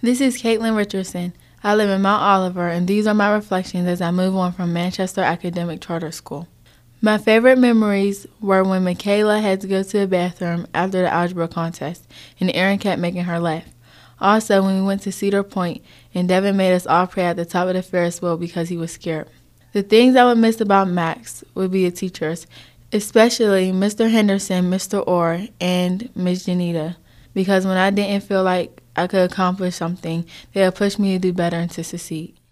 This is Caitlin Richardson. I live in Mount Oliver, and these are my reflections as I move on from Manchester Academic Charter School. My favorite memories were when Michaela had to go to the bathroom after the algebra contest, and Erin kept making her laugh. Also, when we went to Cedar Point, and Devin made us all pray at the top of the Ferris wheel because he was scared. The things I would miss about Max would be the teachers, especially Mr. Henderson, Mr. Orr, and Ms. Janita, because when I didn't feel like I could accomplish something, they would push me to do better and to succeed.